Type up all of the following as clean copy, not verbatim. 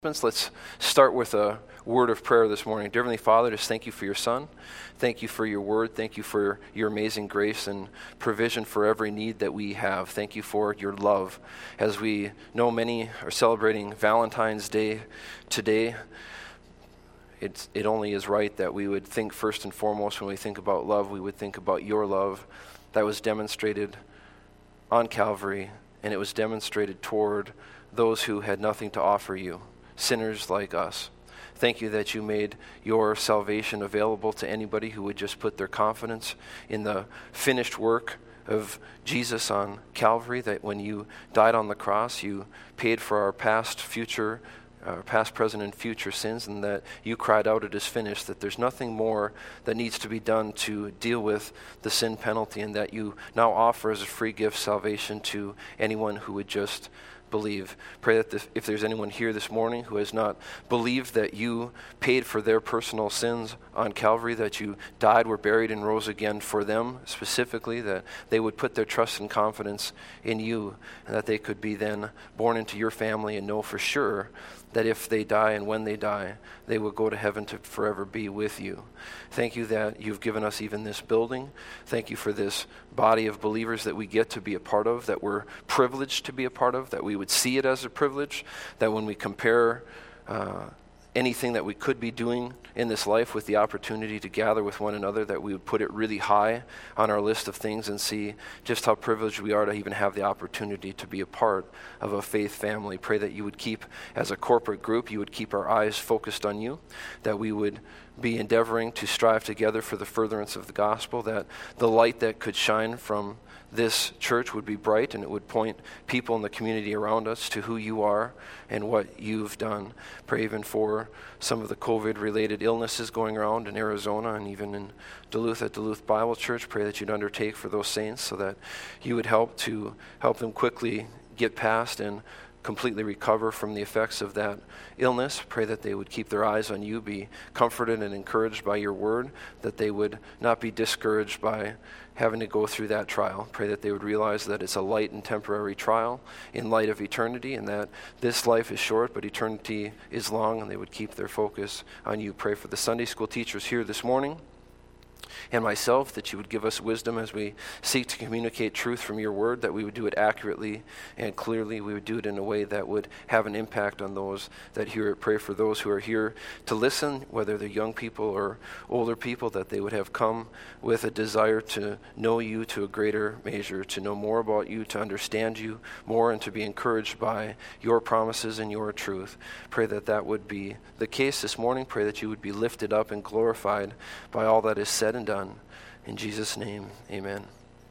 Let's start with a word of prayer this morning. Dear Heavenly Father, just thank you for your Son. Thank you for your word. Thank you for your amazing grace and provision for every need that we have. Thank you for your love. As we know, many are celebrating Valentine's Day today. It only is right that we would think first and foremost when we think about love, we would think about your love that was demonstrated on Calvary, and it was demonstrated toward those who had nothing to offer you. Sinners like us. Thank you that you made your salvation available to anybody who would just put their confidence in the finished work of Jesus on Calvary, that when you died on the cross, you paid for our past, present, and future sins, and that you cried out, "It is finished," that there's nothing more that needs to be done to deal with the sin penalty, and that you now offer as a free gift salvation to anyone who would just believe. Pray that if there's anyone here this morning who has not believed that you paid for their personal sins on Calvary, that you died, were buried, and rose again for them specifically, that they would put their trust and confidence in you, and that they could be then born into your family and know for sure that if they die and when they die, they will go to heaven to forever be with you. Thank you that you've given us even this building. Thank you for this body of believers that we get to be a part of, that we're privileged to be a part of, that we would see it as a privilege, that when we compare anything that we could be doing in this life with the opportunity to gather with one another, that we would put it really high on our list of things and see just how privileged we are to even have the opportunity to be a part of a faith family. Pray that you would keep, as a corporate group, you would keep our eyes focused on you, that we would be endeavoring to strive together for the furtherance of the gospel, that the light that could shine from this church would be bright, and it would point people in the community around us to who you are and what you've done. Pray even for some of the COVID-related illnesses going around in Arizona and even in Duluth at Duluth Bible Church. Pray that you'd undertake for those saints so that you would help them quickly get past and completely recover from the effects of that illness. Pray that they would keep their eyes on you, be comforted and encouraged by your word, that they would not be discouraged by having to go through that trial. Pray that they would realize that it's a light and temporary trial in light of eternity, and that this life is short, but eternity is long, and they would keep their focus on you. Pray for the Sunday school teachers here this morning, and myself, that you would give us wisdom as we seek to communicate truth from your word, that we would do it accurately and clearly. We would do it in a way that would have an impact on those that hear it. Pray for those who are here to listen, whether they're young people or older people, that they would have come with a desire to know you to a greater measure, to know more about you, to understand you more, and to be encouraged by your promises and your truth. Pray that that would be the case this morning. Pray that you would be lifted up and glorified by all that is said and done. In Jesus' name, amen.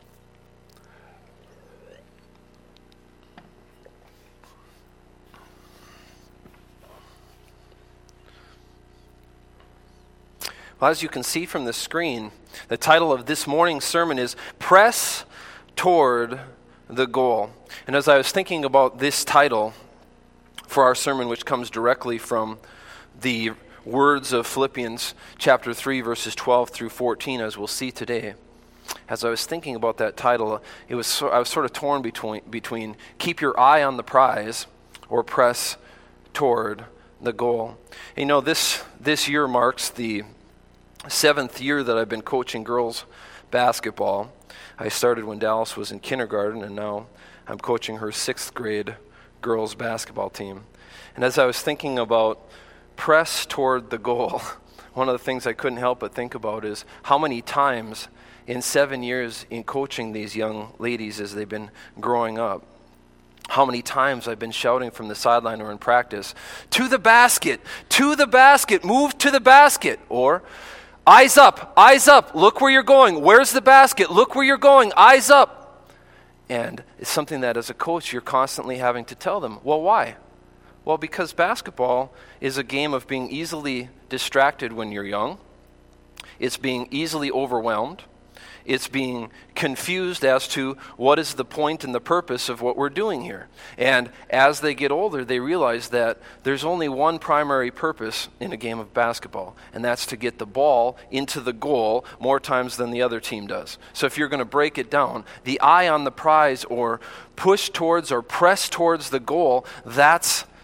Well, as you can see from the screen, the title of this morning's sermon is Press Toward the Goal. And as I was thinking about this title for our sermon, which comes directly from the words of Philippians chapter 3, verses 12 through 14, as we'll see today. As I was thinking about that title, I was sort of torn between keep your eye on the prize or press toward the goal. And this year marks the 7th year that I've been coaching girls basketball. I started when Dallas was in kindergarten, and now I'm coaching her 6th grade girls basketball team. And as I was thinking about press toward the goal, one of the things I couldn't help but think about is how many times in 7 years in coaching these young ladies as they've been growing up, how many times I've been shouting from the sideline or in practice, to the basket, move to the basket, or eyes up, look where you're going, where's the basket, look where you're going, eyes up. And it's something that as a coach you're constantly having to tell them. Well, why? Well, because basketball is a game of being easily distracted when you're young. It's being easily overwhelmed. It's being confused as to what is the point and the purpose of what we're doing here. And as they get older, they realize that there's only one primary purpose in a game of basketball, and that's to get the ball into the goal more times than the other team does. So if you're going to break it down, the eye on the prize or push towards or press towards the goal, that's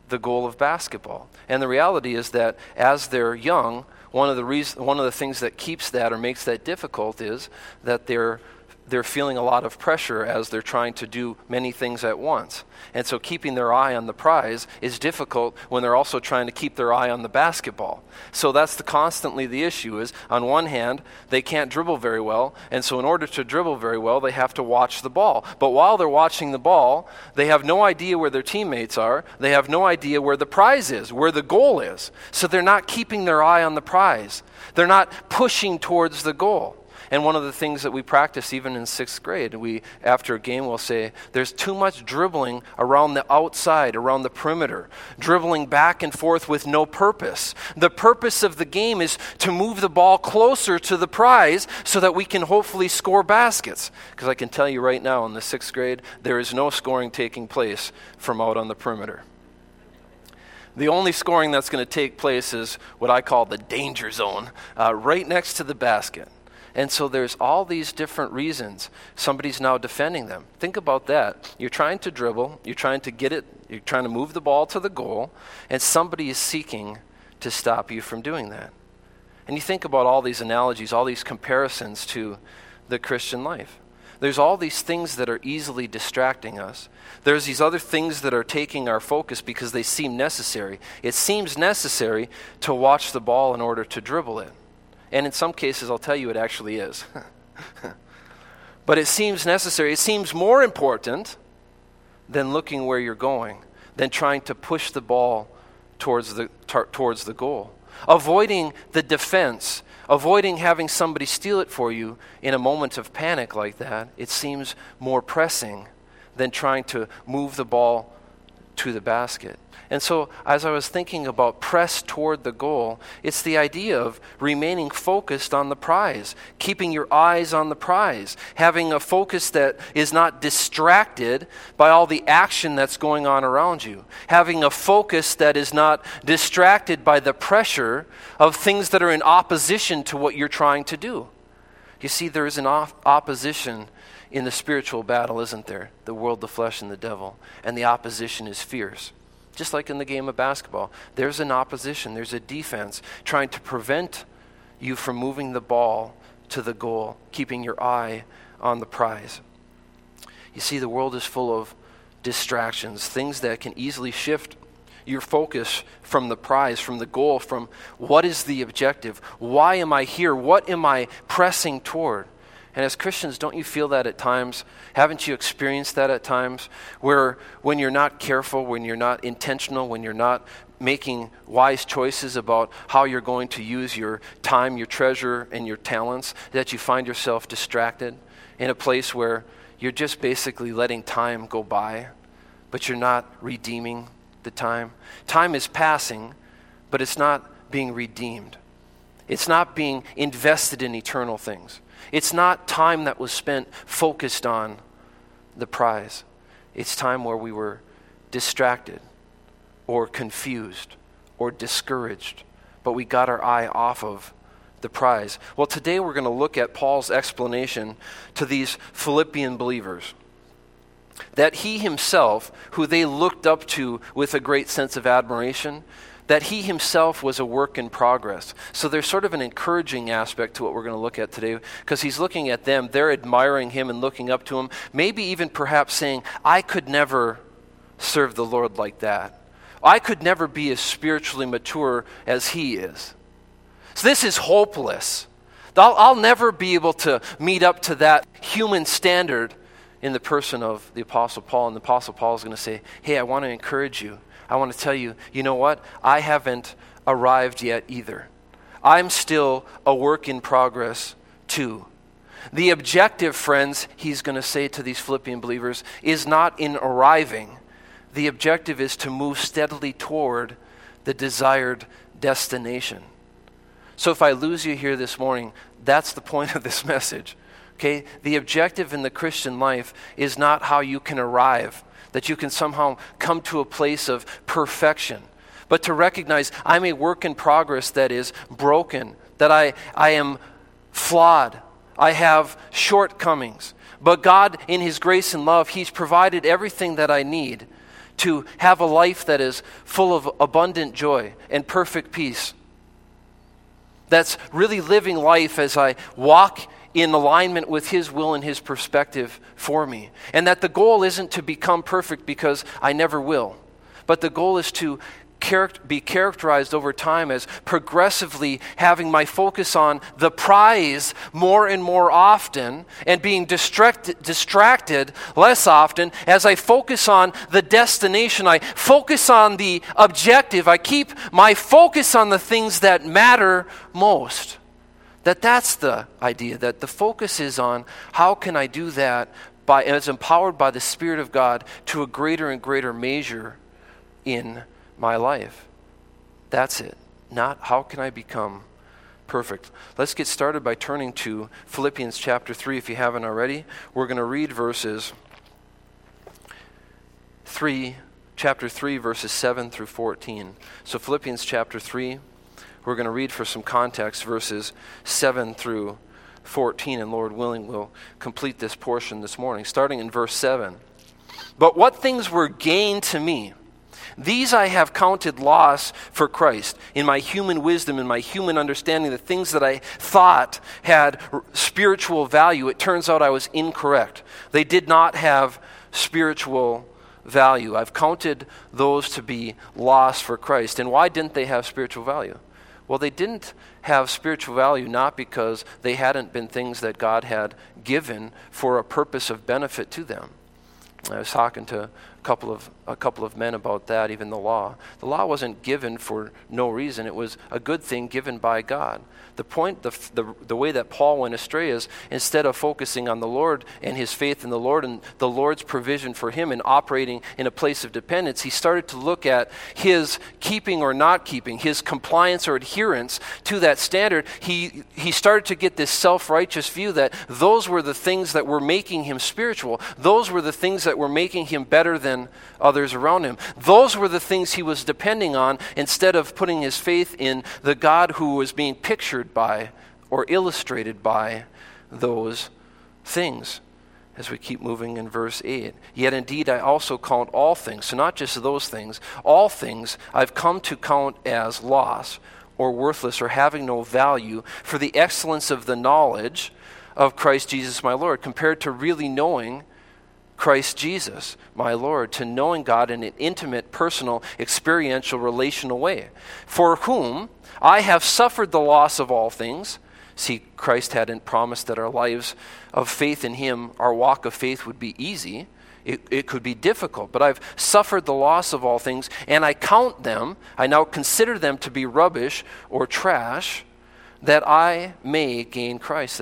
the goal of basketball. And the reality is that as they're young, one of the things that keeps that or makes that difficult is that they're feeling a lot of pressure as they're trying to do many things at once. And so keeping their eye on the prize is difficult when they're also trying to keep their eye on the basketball. So that's constantly the issue is, on one hand, they can't dribble very well, and so in order to dribble very well, they have to watch the ball. But while they're watching the ball, they have no idea where their teammates are. They have no idea where the prize is, where the goal is. So they're not keeping their eye on the prize. They're not pushing towards the goal. And one of the things that we practice even in 6th grade, after a game we'll say, there's too much dribbling around the outside, around the perimeter, dribbling back and forth with no purpose. The purpose of the game is to move the ball closer to the prize so that we can hopefully score baskets. Because I can tell you right now in the 6th grade, there is no scoring taking place from out on the perimeter. The only scoring that's going to take place is what I call the danger zone, right next to the basket. And so there's all these different reasons somebody's now defending them. Think about that. You're trying to dribble, you're trying to get it, you're trying to move the ball to the goal, and somebody is seeking to stop you from doing that. And you think about all these analogies, all these comparisons to the Christian life. There's all these things that are easily distracting us. There's these other things that are taking our focus because they seem necessary. It seems necessary to watch the ball in order to dribble it. And in some cases, I'll tell you, it actually is. But it seems necessary. It seems more important than looking where you're going, than trying to push the ball towards the goal. Avoiding the defense, avoiding having somebody steal it for you in a moment of panic like that, it seems more pressing than trying to move the ball to the basket. And so as I was thinking about press toward the goal, it's the idea of remaining focused on the prize, keeping your eyes on the prize, having a focus that is not distracted by all the action that's going on around you, having a focus that is not distracted by the pressure of things that are in opposition to what you're trying to do. You see, there is an opposition in the spiritual battle, isn't there? The world, the flesh, and the devil. And the opposition is fierce. Just like in the game of basketball, there's an opposition, there's a defense trying to prevent you from moving the ball to the goal, keeping your eye on the prize. You see, the world is full of distractions, things that can easily shift your focus from the prize, from the goal, from what is the objective? Why am I here? What am I pressing toward? And as Christians, don't you feel that at times? Haven't you experienced that at times? Where when you're not careful, when you're not intentional, when you're not making wise choices about how you're going to use your time, your treasure, and your talents, that you find yourself distracted in a place where you're just basically letting time go by, but you're not redeeming the time. Time is passing, but it's not being redeemed. It's not being invested in eternal things. It's not time that was spent focused on the prize. It's time where we were distracted or confused or discouraged, but we got our eye off of the prize. Well, today we're going to look at Paul's explanation to these Philippian believers. That he himself, who they looked up to with a great sense of admiration, that he himself was a work in progress. So there's sort of an encouraging aspect to what we're going to look at today, because he's looking at them, they're admiring him and looking up to him, maybe even perhaps saying, I could never serve the Lord like that. I could never be as spiritually mature as he is. So this is hopeless. I'll never be able to meet up to that human standard in the person of the Apostle Paul. And the Apostle Paul is going to say, hey, I want to encourage you. I want to tell you, you know what? I haven't arrived yet either. I'm still a work in progress too. The objective, friends, he's going to say to these Philippian believers, is not in arriving. The objective is to move steadily toward the desired destination. So if I lose you here this morning, that's the point of this message. Okay? The objective in the Christian life is not how you can arrive, that you can somehow come to a place of perfection, but to recognize I'm a work in progress that is broken, that I am flawed, I have shortcomings. But God, in his grace and love, he's provided everything that I need to have a life that is full of abundant joy and perfect peace. That's really living life as I walk in alignment with His will and His perspective for me. And that the goal isn't to become perfect because I never will, but the goal is to be characterized over time as progressively having my focus on the prize more and more often and being distracted less often. As I focus on the destination, I focus on the objective, I keep my focus on the things that matter most. That's the idea, that the focus is on how can I do that as empowered by the Spirit of God to a greater and greater measure in my life. That's it. Not how can I become perfect. Let's get started by turning to Philippians chapter 3 if you haven't already. We're going to read chapter 3 verses 7 through 14. So Philippians chapter 3, we're going to read for some context verses 7 through 14, and Lord willing we'll complete this portion this morning. Starting in verse 7. But what things were gain to me, these I have counted loss for Christ. In my human wisdom, in my human understanding, the things that I thought had spiritual value, it turns out I was incorrect. They did not have spiritual value. I've counted those to be loss for Christ. And why didn't they have spiritual value? Well, they didn't have spiritual value not because they hadn't been things that God had given for a purpose of benefit to them. I was talking to a couple of men about that, even the law. The law wasn't given for no reason. It was a good thing given by God. The point, the way that Paul went astray is instead of focusing on the Lord and his faith in the Lord and the Lord's provision for him and operating in a place of dependence, he started to look at his keeping or not keeping, his compliance or adherence to that standard. He started to get this self-righteous view that those were the things that were making him spiritual. Those were the things that were making him better than others around him. Those were the things he was depending on instead of putting his faith in the God who was being pictured by or illustrated by those things. As we keep moving in verse 8. Yet indeed I also count all things, so not just those things, all things I've come to count as loss or worthless or having no value for the excellence of the knowledge of Christ Jesus my Lord, compared to really knowing Christ Jesus, my Lord, to knowing God in an intimate, personal, experiential, relational way, for whom I have suffered the loss of all things. See, Christ hadn't promised that our lives of faith in Him, our walk of faith would be easy. It could be difficult, but I've suffered the loss of all things, and I now consider them to be rubbish or trash, that I may gain Christ,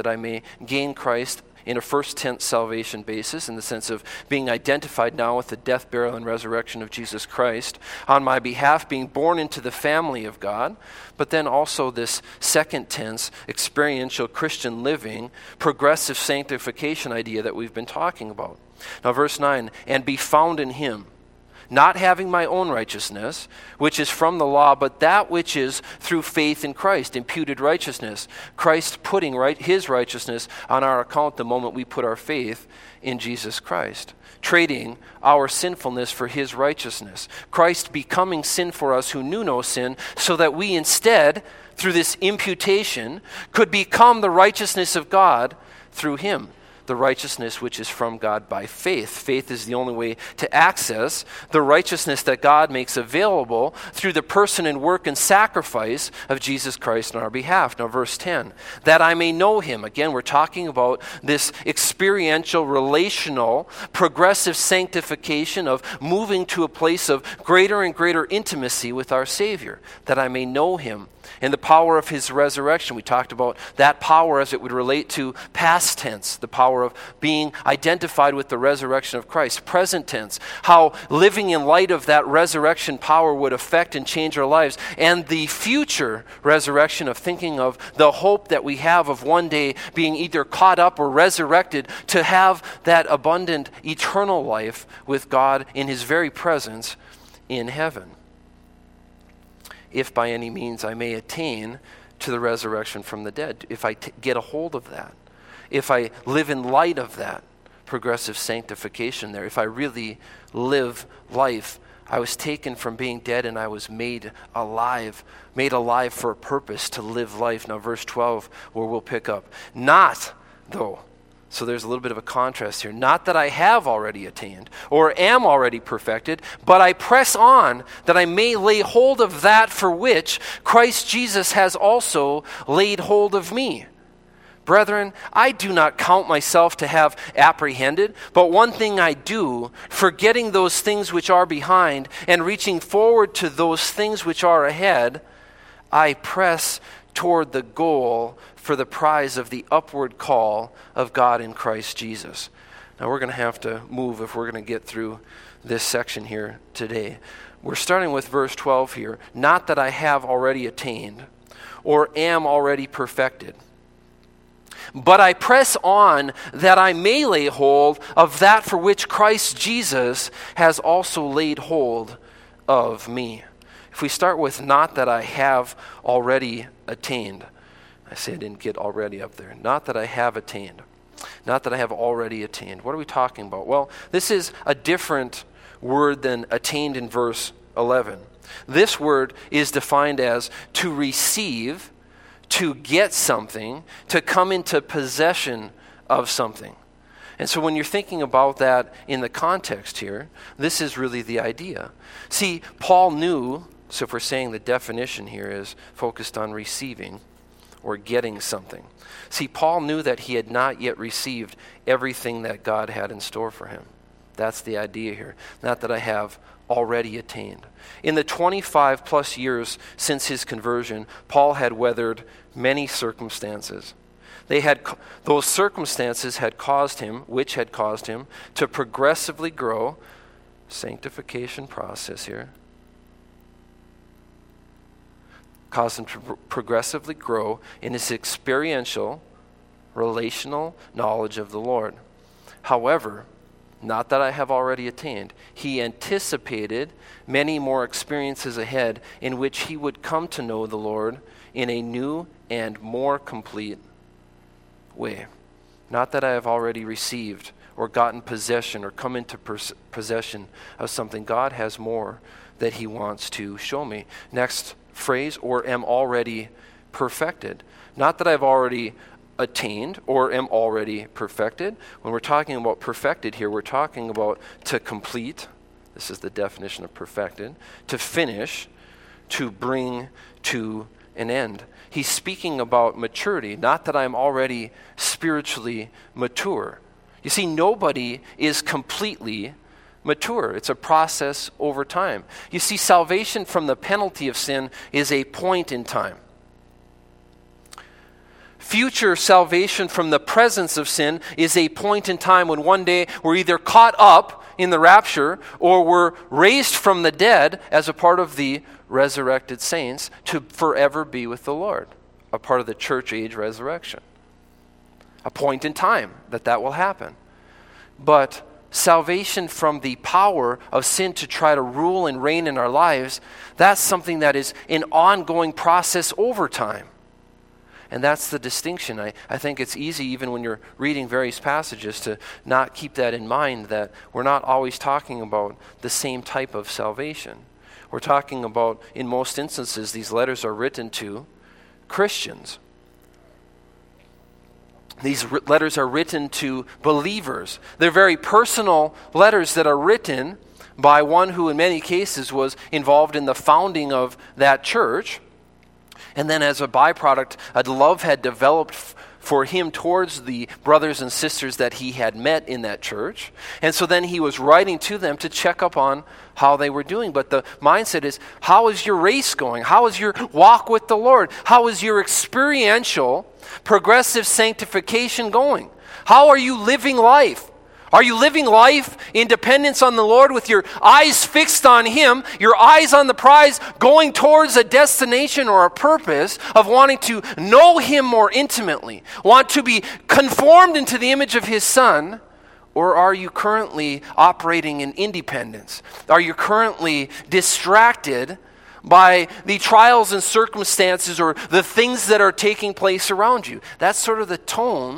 in a first tense salvation basis, in the sense of being identified now with the death, burial, and resurrection of Jesus Christ on my behalf, being born into the family of God, but then also this second tense, experiential Christian living, progressive sanctification idea that we've been talking about. Now verse 9, and be found in Him, not having my own righteousness, which is from the law, but that which is through faith in Christ, imputed righteousness. Christ putting His righteousness on our account the moment we put our faith in Jesus Christ, trading our sinfulness for His righteousness. Christ becoming sin for us who knew no sin, so that we instead, through this imputation, could become the righteousness of God through Him. The righteousness which is from God by faith. Faith is the only way to access the righteousness that God makes available through the person and work and sacrifice of Jesus Christ on our behalf. Now verse 10, that I may know Him. Again, we're talking about this experiential, relational, progressive sanctification of moving to a place of greater and greater intimacy with our Savior. That I may know Him. And the power of His resurrection. We talked about that power as it would relate to past tense, the power of being identified with the resurrection of Christ. Present tense, how living in light of that resurrection power would affect and change our lives. And the future resurrection of thinking of the hope that we have of one day being either caught up or resurrected to have that abundant eternal life with God in His very presence in heaven. If by any means I may attain to the resurrection from the dead, if I get a hold of that, if I live in light of that progressive sanctification there. If I really live life, I was taken from being dead and I was made alive for a purpose to live life. Now verse 12, where we'll pick up. Not, though, so there's a little bit of a contrast here. Not that I have already attained or am already perfected, but I press on that I may lay hold of that for which Christ Jesus has also laid hold of me. Brethren, I do not count myself to have apprehended, but one thing I do, forgetting those things which are behind and reaching forward to those things which are ahead, I press toward the goal for the prize of the upward call of God in Christ Jesus. Now we're going to have to move if we're going to get through this section here today. We're starting with verse 12 here. Not that I have already attained or am already perfected, but I press on that I may lay hold of that for which Christ Jesus has also laid hold of me. If we start with not that I have already attained. I say I didn't get already up there. Not that I have attained. Not that I have already attained. What are we talking about? Well, this is a different word than attained in verse 11. This word is defined as to receive, to get something, to come into possession of something. And so when you're thinking about that in the context here, this is really the idea. See, Paul knew, so if we're saying the definition here is focused on receiving or getting something. See, Paul knew that he had not yet received everything that God had in store for him. That's the idea here. Not that I have already attained. In the 25 plus years since his conversion, Paul had weathered many circumstances. Those circumstances had caused him to progressively grow, sanctification process here, caused him to progressively grow in his experiential, relational knowledge of the Lord. However, not that I have already attained, he anticipated many more experiences ahead in which he would come to know the Lord in a new and more complete way. Not that I have already received or gotten possession or come into possession of something. God has more that he wants to show me. Next phrase, or am already perfected. Not that I've already attained or am already perfected. When we're talking about perfected here, we're talking about to complete. This is the definition of perfected. To finish, to bring to an end. He's speaking about maturity, not that I'm already spiritually mature. You see, nobody is completely mature. It's a process over time. You see, salvation from the penalty of sin is a point in time. Future salvation from the presence of sin is a point in time when one day we're either caught up in the rapture or we're raised from the dead as a part of the resurrected saints to forever be with the Lord, a part of the church age resurrection. A point in time that will happen. But salvation from the power of sin to try to rule and reign in our lives, that's something that is an ongoing process over time. And that's the distinction. I think it's easy, even when you're reading various passages, to not keep that in mind, that we're not always talking about the same type of salvation. We're talking about, in most instances, these letters are written to Christians. These letters are written to believers. They're very personal letters that are written by one who in many cases was involved in the founding of that church. And then as a byproduct, a love had developed for him towards the brothers and sisters that he had met in that church. And so then he was writing to them to check up on how they were doing. But the mindset is, how is your race going? How is your walk with the Lord? How is your experiential, progressive sanctification going? How are you living life? Are you living life in dependence on the Lord with your eyes fixed on Him, your eyes on the prize, going towards a destination or a purpose of wanting to know Him more intimately, want to be conformed into the image of His Son? Or are you currently operating in independence? Are you currently distracted by the trials and circumstances or the things that are taking place around you? That's sort of the tone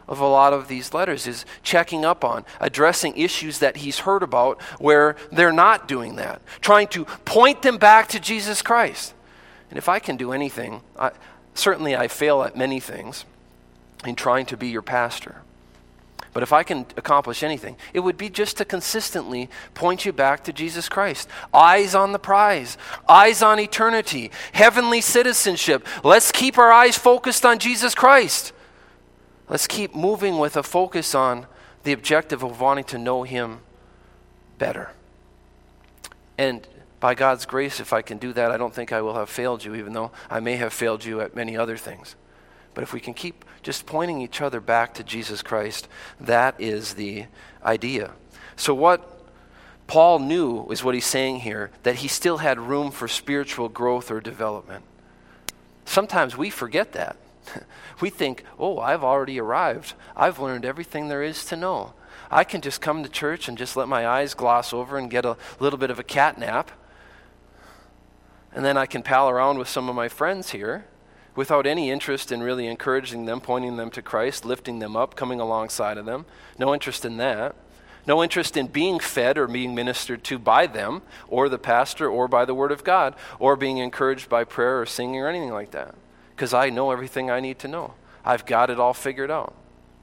of a lot of these letters, is checking up on, addressing issues that he's heard about where they're not doing that, trying to point them back to Jesus Christ. And if I can do anything, certainly I fail at many things in trying to be your pastor. But if I can accomplish anything, it would be just to consistently point you back to Jesus Christ. Eyes on the prize, eyes on eternity, heavenly citizenship. Let's keep our eyes focused on Jesus Christ. Let's keep moving with a focus on the objective of wanting to know him better. And by God's grace, if I can do that, I don't think I will have failed you, even though I may have failed you at many other things. But if we can keep just pointing each other back to Jesus Christ, that is the idea. So what Paul knew is what he's saying here, that he still had room for spiritual growth or development. Sometimes we forget that. We think, oh, I've already arrived. I've learned everything there is to know. I can just come to church and just let my eyes gloss over and get a little bit of a cat nap. And then I can pal around with some of my friends here without any interest in really encouraging them, pointing them to Christ, lifting them up, coming alongside of them. No interest in that. No interest in being fed or being ministered to by them or the pastor or by the Word of God or being encouraged by prayer or singing or anything like that. Because I know everything I need to know. I've got it all figured out.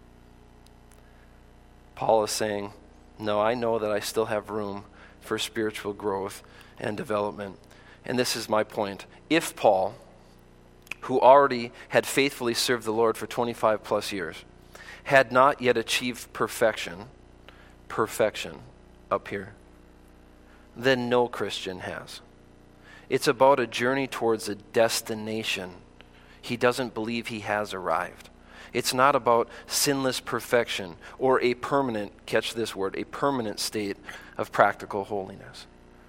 Paul is saying, no, I know that I still have room for spiritual growth and development. And this is my point. If Paul, who already had faithfully served the Lord for 25 plus years, had not yet achieved perfection up here, then no Christian has. It's about a journey towards a destination. He doesn't believe he has arrived. It's not about sinless perfection or a permanent, catch this word, a permanent state of practical holiness.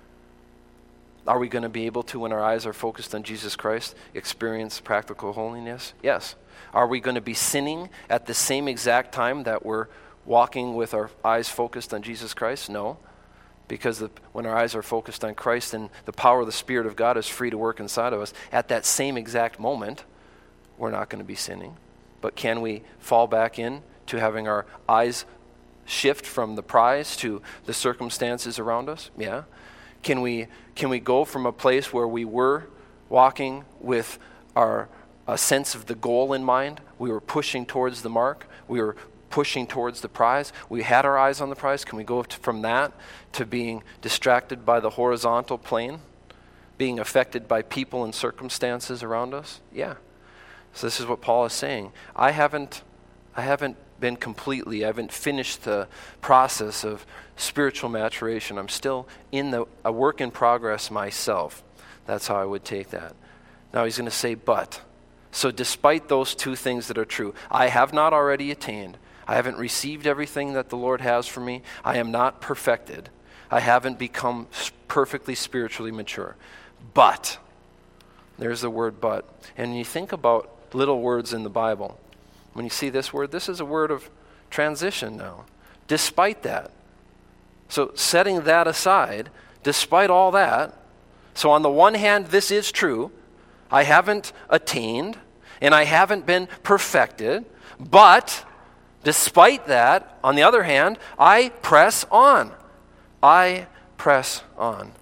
Are we going to be able to, when our eyes are focused on Jesus Christ, experience practical holiness? Yes. Are we going to be sinning at the same exact time that we're walking with our eyes focused on Jesus Christ? No. Because when our eyes are focused on Christ and the power of the Spirit of God is free to work inside of us, at that same exact moment, we're not going to be sinning. But can we fall back in to having our eyes shift from the prize to the circumstances around us? Yeah. Can we go from a place where we were walking with a sense of the goal in mind? We were pushing towards the mark. We were pushing towards the prize. We had our eyes on the prize. Can we go from that to being distracted by the horizontal plane? Being affected by people and circumstances around us? Yeah. So this is what Paul is saying. I haven't been completely, I haven't finished the process of spiritual maturation. I'm still in a work in progress myself. That's how I would take that. Now he's going to say, but. So despite those two things that are true, I have not already attained. I haven't received everything that the Lord has for me. I am not perfected. I haven't become perfectly spiritually mature. But, there's the word but. And you think about little words in the Bible. When you see this word, this is a word of transition now. Despite that. So setting that aside, despite all that, so on the one hand, this is true. I haven't attained, and I haven't been perfected, but despite that, on the other hand, I press on. I press on.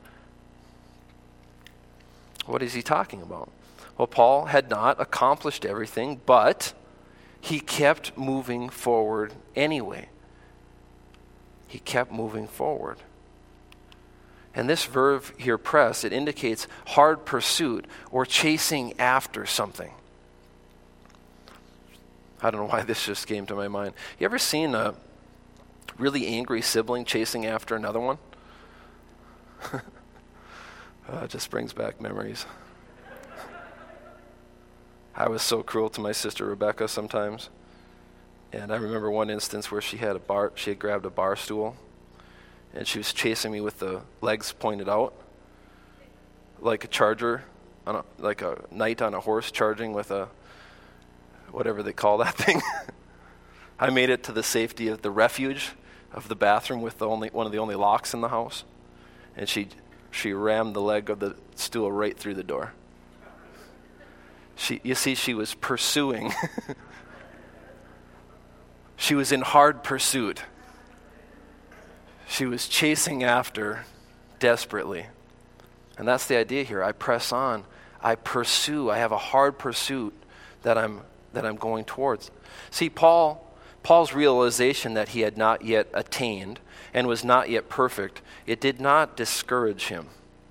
What is he talking about? Well, Paul had not accomplished everything, but he kept moving forward anyway. He kept moving forward. And this verb here, press, it indicates hard pursuit or chasing after something. I don't know why this just came to my mind. You ever seen a really angry sibling chasing after another one? It just brings back memories. I was so cruel to my sister Rebecca sometimes. And I remember one instance where she had grabbed a bar stool, and she was chasing me with the legs pointed out, like a charger, like a knight on a horse charging with a, whatever they call that thing. I made it to the safety of the refuge of the bathroom with one of the only locks in the house, and she rammed the leg of the stool right through the door. She was pursuing. She was in hard pursuit. She was chasing after desperately. And that's the idea here. I press on. I pursue. I have a hard pursuit that I'm going towards. See, Paul's realization that he had not yet attained and was not yet perfect, it did not discourage him.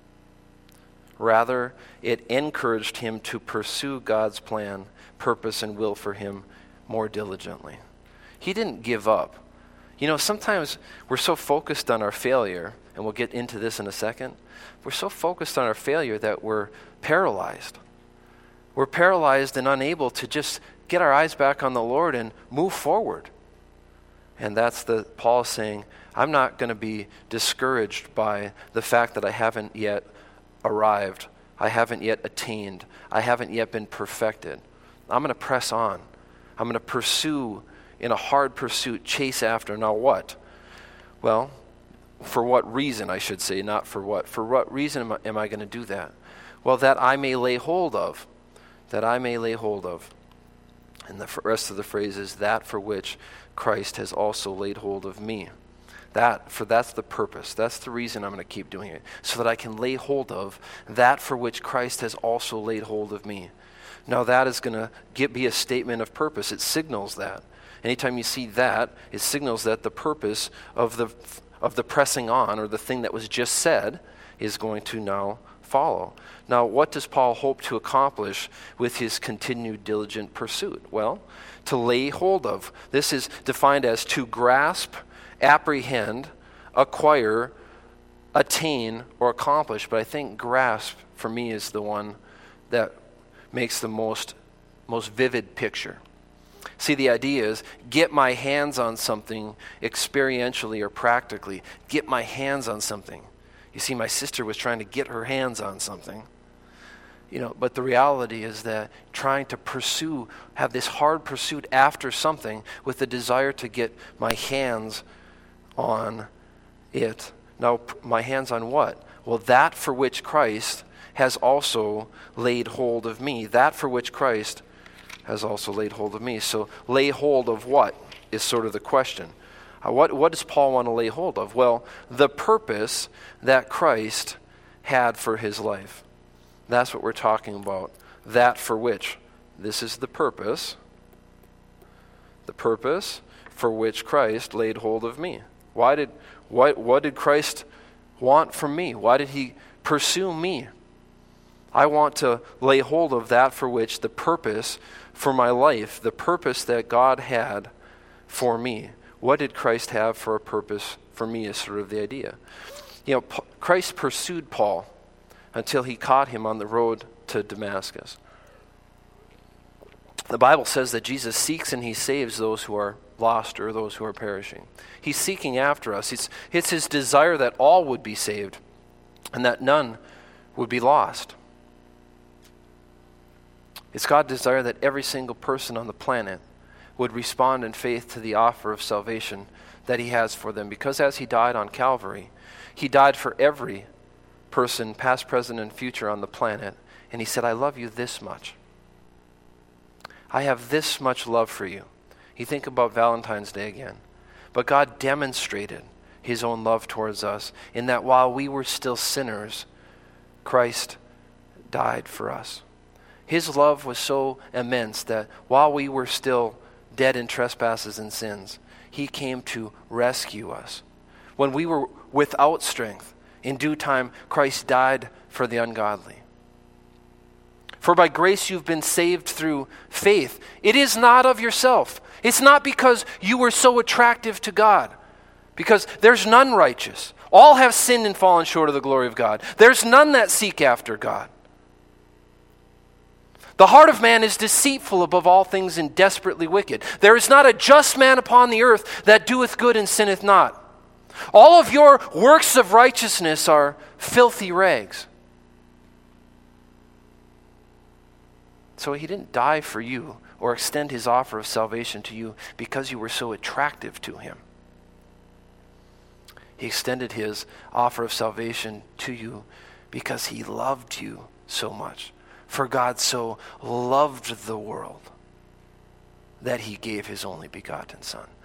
Rather, it encouraged him to pursue God's plan, purpose, and will for him more diligently. He didn't give up. You know, sometimes we're so focused on our failure, and we'll get into this in a second. We're so focused on our failure that we're paralyzed. We're paralyzed and unable to just get our eyes back on the Lord and move forward. And that's Paul saying, I'm not going to be discouraged by the fact that I haven't yet arrived. I haven't yet attained. I haven't yet been perfected. I'm going to press on. I'm going to pursue in a hard pursuit, chase after. Now what? Well, for what reason, I should say, not for what. For what reason am I going to do that? Well, that I may lay hold of. That I may lay hold of. And the rest of the phrase is, that for which Christ has also laid hold of me. That's the purpose. That's the reason I'm going to keep doing it. So that I can lay hold of that for which Christ has also laid hold of me. Now that is going to be a statement of purpose. It signals that. Anytime you see that, it signals that the purpose of the pressing on, or the thing that was just said, is going to now follow. Now, what does Paul hope to accomplish with his continued diligent pursuit? Well, to lay hold of. This is defined as to grasp, apprehend, acquire, attain, or accomplish. But I think grasp, for me, is the one that makes the most vivid picture. See, the idea is get my hands on something experientially or practically. Get my hands on something. You see, my sister was trying to get her hands on something. But the reality is that trying to have this hard pursuit after something with the desire to get my hands on it. Now, my hands on what? Well, that for which Christ has also laid hold of me. That for which Christ has also laid hold of me. So lay hold of what is sort of the question. What does Paul want to lay hold of? Well, the purpose that Christ had for his life. That's what we're talking about. That for which. This is the purpose. The purpose for which Christ laid hold of me. What did Christ want from me? Why did he pursue me? I want to lay hold of that for which the purpose for my life, the purpose that God had for me. What did Christ have for a purpose for me is sort of the idea. Christ pursued Paul until he caught him on the road to Damascus. The Bible says that Jesus seeks and he saves those who are lost or those who are perishing. He's seeking after us. It's his desire that all would be saved and that none would be lost. It's God's desire that every single person on the planet would respond in faith to the offer of salvation that he has for them. Because as he died on Calvary, he died for every person, past, present, and future on the planet. And he said, I love you this much. I have this much love for you. You think about Valentine's Day again. But God demonstrated his own love towards us in that while we were still sinners, Christ died for us. His love was so immense that while we were still dead in trespasses and sins, he came to rescue us. When we were without strength, in due time, Christ died for the ungodly. For by grace you've been saved through faith. It is not of yourself. It's not because you were so attractive to God. Because there's none righteous. All have sinned and fallen short of the glory of God. There's none that seek after God. The heart of man is deceitful above all things and desperately wicked. There is not a just man upon the earth that doeth good and sinneth not. All of your works of righteousness are filthy rags. So he didn't die for you or extend his offer of salvation to you because you were so attractive to him. He extended his offer of salvation to you because he loved you so much. For God so loved the world that he gave his only begotten Son.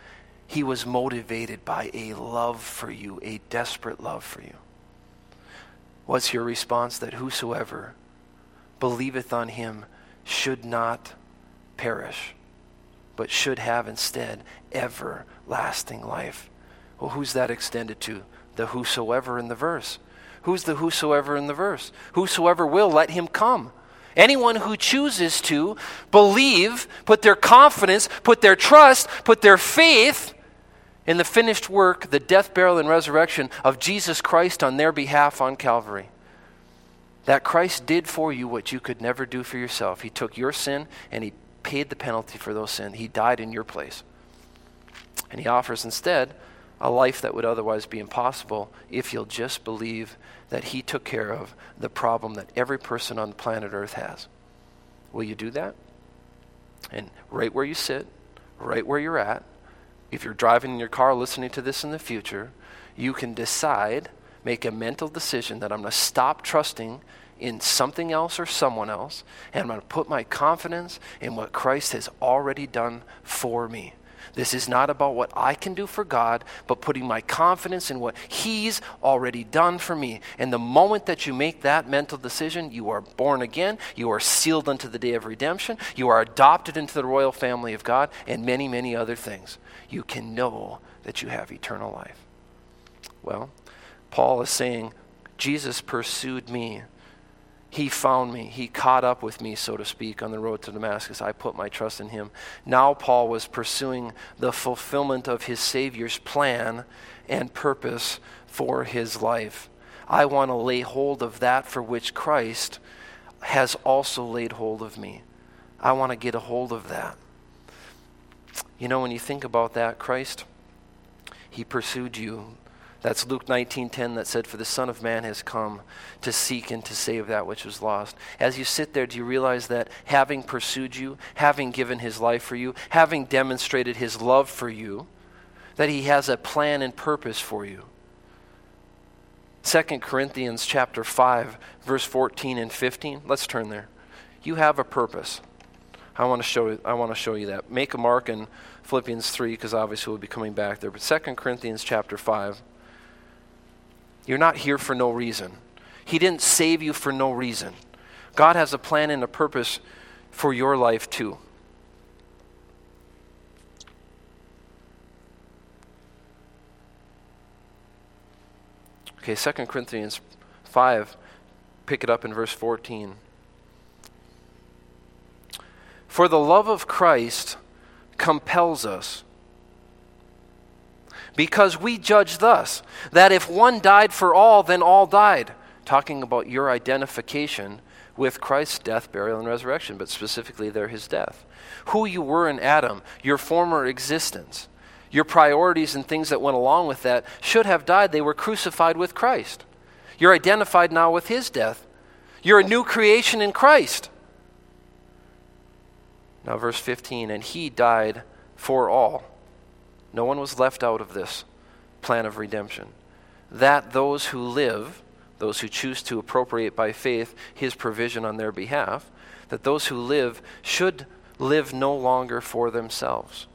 He was motivated by a love for you, a desperate love for you. What's your response? That whosoever believeth on him should not perish, but should have instead everlasting life. Well, who's that extended to? The whosoever in the verse. Who's the whosoever in the verse? Whosoever will, let him come. Anyone who chooses to believe, put their confidence, put their trust, put their faith in the finished work, the death, burial, and resurrection of Jesus Christ on their behalf on Calvary. That Christ did for you what you could never do for yourself. He took your sin and he paid the penalty for those sins. He died in your place. And he offers instead a life that would otherwise be impossible if you'll just believe that he took care of the problem that every person on planet Earth has. Will you do that? And right where you sit, right where you're at, if you're driving in your car listening to this in the future, you can decide, make a mental decision that I'm going to stop trusting in something else or someone else, and I'm going to put my confidence in what Christ has already done for me. This is not about what I can do for God, but putting my confidence in what he's already done for me. And the moment that you make that mental decision, you are born again, you are sealed unto the day of redemption, you are adopted into the royal family of God, and many, many other things. You can know that you have eternal life. Well, Paul is saying, Jesus pursued me. He found me. He caught up with me, so to speak, on the road to Damascus. I put my trust in him. Now Paul was pursuing the fulfillment of his Savior's plan and purpose for his life. I want to lay hold of that for which Christ has also laid hold of me. I want to get a hold of that. You know, when you think about that, Christ, he pursued you. That's Luke 19:10 that said, for the Son of Man has come to seek and to save that which was lost. As you sit there, do you realize that having pursued you, having given his life for you, having demonstrated his love for you, that he has a plan and purpose for you? 2 Corinthians chapter 5, verse 14 and 15. Let's turn there. You have a purpose. I want to show you that. Make a mark in Philippians 3, because obviously we'll be coming back there. But 2 Corinthians chapter 5. You're not here for no reason. He didn't save you for no reason. God has a plan and a purpose for your life too. Okay, 2 Corinthians 5, pick it up in verse 14. For the love of Christ compels us, because we judge thus, that if one died for all, then all died. Talking about your identification with Christ's death, burial, and resurrection, but specifically there his death. Who you were in Adam, your former existence, your priorities and things that went along with that should have died. They were crucified with Christ. You're identified now with his death. You're a new creation in Christ. Now verse 15, and he died for all. No one was left out of this plan of redemption. That those who live, those who choose to appropriate by faith his provision on their behalf, that those who live should live no longer for themselves,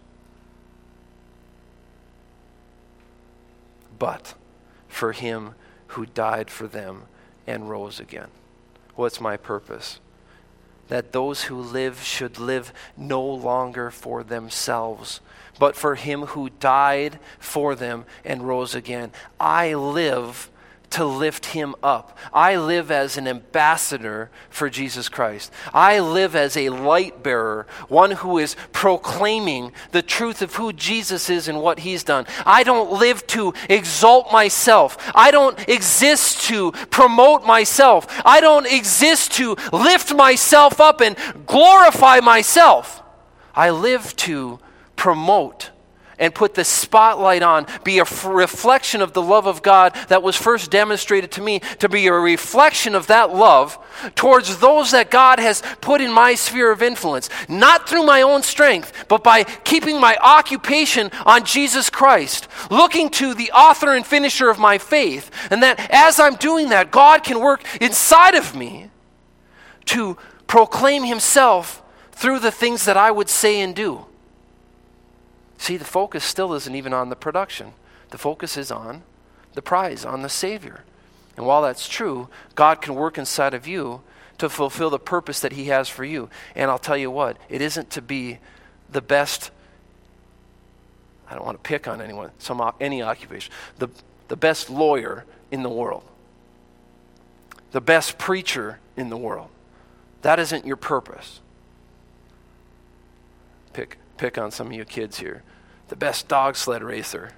but for him who died for them and rose again. What's my purpose? That those who live should live no longer for themselves, but for him who died for them and rose again. I live to lift him up. I live as an ambassador for Jesus Christ. I live as a light bearer, one who is proclaiming the truth of who Jesus is and what he's done. I don't live to exalt myself. I don't exist to promote myself. I don't exist to lift myself up and glorify myself. I live to promote and put the spotlight on, be a reflection of the love of God that was first demonstrated to me, to be a reflection of that love towards those that God has put in my sphere of influence, not through my own strength, but by keeping my occupation on Jesus Christ, looking to the author and finisher of my faith, and that as I'm doing that, God can work inside of me to proclaim himself through the things that I would say and do. See, the focus still isn't even on the production. The focus is on the prize, on the Savior. And while that's true, God can work inside of you to fulfill the purpose that he has for you. And I'll tell you what, it isn't to be the best, I don't want to pick on anyone, any occupation, the best lawyer in the world, the best preacher in the world. That isn't your purpose. Pick on some of you kids here. The best dog sled racer,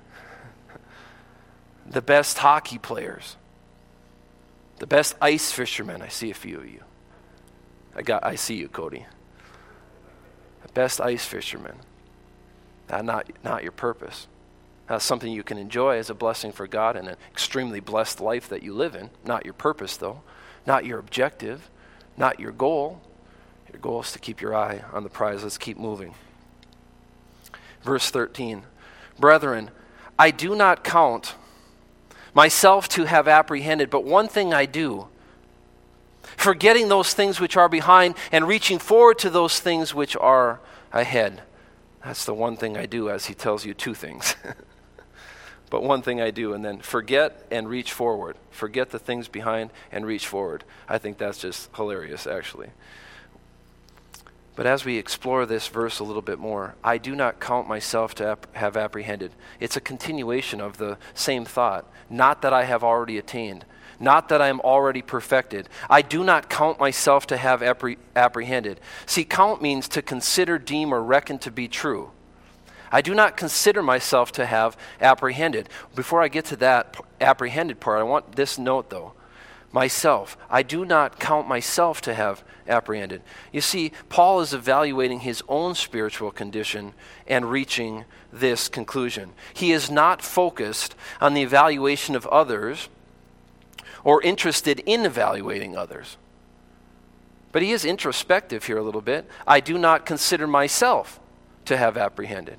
the best hockey players, the best ice fishermen. I see a few of you. I see you, Cody. The best ice fishermen. That's not your purpose. That's something you can enjoy as a blessing for God and an extremely blessed life that you live in. Not your purpose, though. Not your objective. Not your goal. Your goal is to keep your eye on the prize. Let's keep moving. Verse 13. Brethren, I do not count myself to have apprehended, but one thing I do, forgetting those things which are behind and reaching forward to those things which are ahead. That's the one thing I do, as he tells you two things. But one thing I do, and then forget and reach forward. Forget the things behind and reach forward. I think that's just hilarious, actually. But as we explore this verse a little bit more, I do not count myself to have apprehended. It's a continuation of the same thought. Not that I have already attained. Not that I am already perfected. I do not count myself to have apprehended. See, count means to consider, deem, or reckon to be true. I do not consider myself to have apprehended. Before I get to that apprehended part, I want this note, though. Myself. I do not count myself to have apprehended. You see, Paul is evaluating his own spiritual condition and reaching this conclusion. He is not focused on the evaluation of others or interested in evaluating others. But he is introspective here a little bit. I do not consider myself to have apprehended.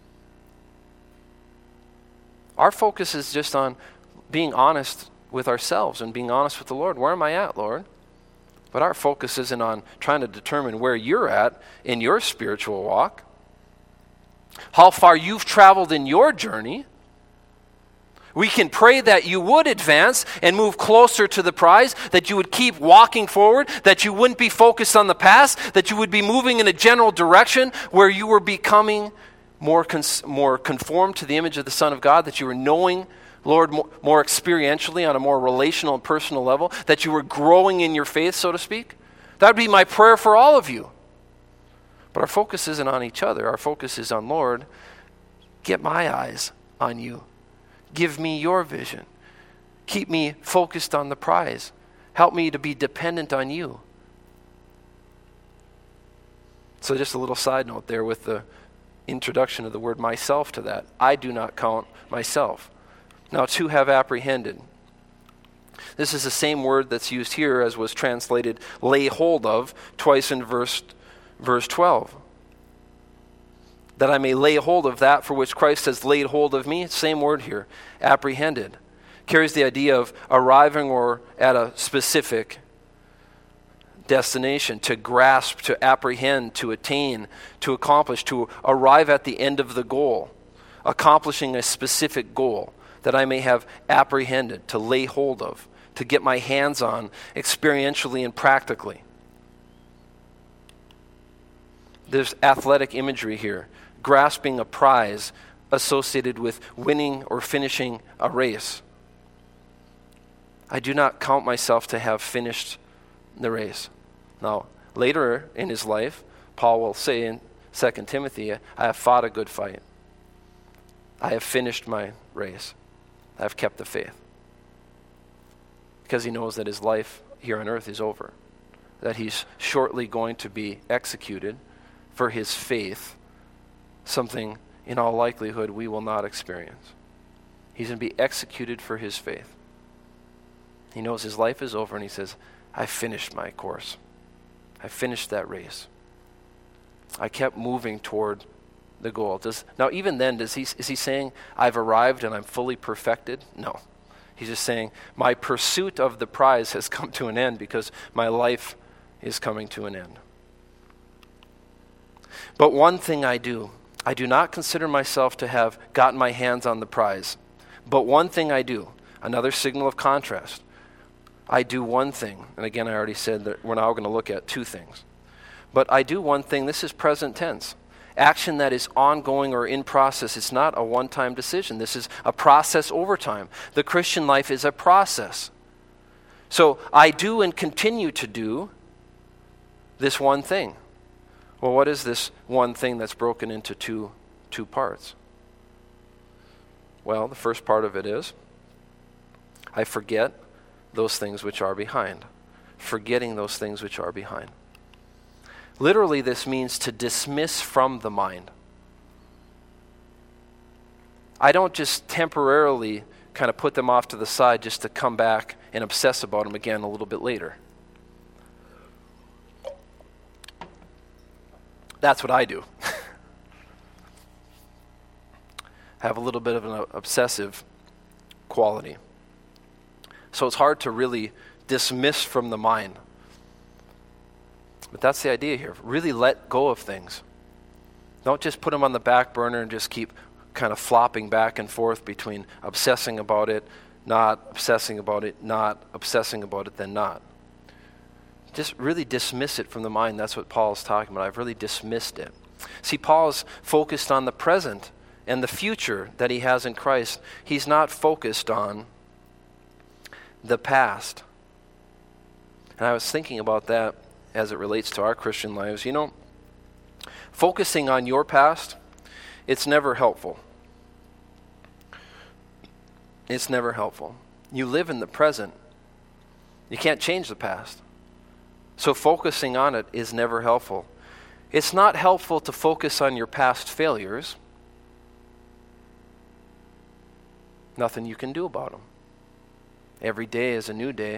Our focus is just on being honest with ourselves and being honest with the Lord. Where am I at, Lord? But our focus isn't on trying to determine where you're at in your spiritual walk, how far you've traveled in your journey. We can pray that you would advance and move closer to the prize, that you would keep walking forward, that you wouldn't be focused on the past, that you would be moving in a general direction where you were becoming more conformed to the image of the Son of God, that you were knowing Lord more experientially on a more relational and personal level, that you were growing in your faith, so to speak. That would be my prayer for all of you. But our focus isn't on each other. Our focus is on, Lord, get my eyes on you. Give me your vision. Keep me focused on the prize. Help me to be dependent on you. So just a little side note there with the introduction of the word myself to that. I do not count myself. Now, to have apprehended. This is the same word that's used here as was translated lay hold of twice in verse 12. That I may lay hold of that for which Christ has laid hold of me. Same word here, apprehended. Carries the idea of arriving or at a specific destination, to grasp, to apprehend, to attain, to accomplish, to arrive at the end of the goal, accomplishing a specific goal that I may have apprehended, to lay hold of, to get my hands on experientially and practically. There's athletic imagery here, grasping a prize associated with winning or finishing a race. I do not count myself to have finished the race. Now, later in his life, Paul will say in 2 Timothy, I have fought a good fight. I have finished my race. I have kept the faith. Because he knows that his life here on earth is over. That he's shortly going to be executed for his faith, something in all likelihood we will not experience. He's going to be executed for his faith. He knows his life is over and he says, I finished my course. I finished that race. I kept moving toward the goal. Now even then, is he saying, I've arrived and I'm fully perfected? No. He's just saying, my pursuit of the prize has come to an end because my life is coming to an end. But one thing I do, I do not consider myself to have gotten my hands on the prize. But one thing I do, another signal of contrast. I do one thing. And again, I already said that we're now going to look at two things. But I do one thing. This is present tense. Action that is ongoing or in process. It's not a one-time decision. This is a process over time. The Christian life is a process. So I do and continue to do this one thing. Well, what is this one thing that's broken into two parts? Well, the first part of it is I forget those things which are behind. Forgetting those things which are behind. Literally, this means to dismiss from the mind. I don't just temporarily kind of put them off to the side just to come back and obsess about them again a little bit later. That's what I do. Have a little bit of an obsessive quality. So it's hard to really dismiss from the mind. But that's the idea here. Really let go of things. Don't just put them on the back burner and just keep kind of flopping back and forth between obsessing about it, not obsessing about it, not obsessing about it, then not. Just really dismiss it from the mind. That's what Paul's talking about. I've really dismissed it. See, Paul's focused on the present and the future that he has in Christ. He's not focused on the past. And I was thinking about that as it relates to our Christian lives. You know, focusing on your past, it's never helpful. It's never helpful. You live in the present. You can't change the past. So focusing on it is never helpful. It's not helpful to focus on your past failures. Nothing you can do about them. Every day is a new day.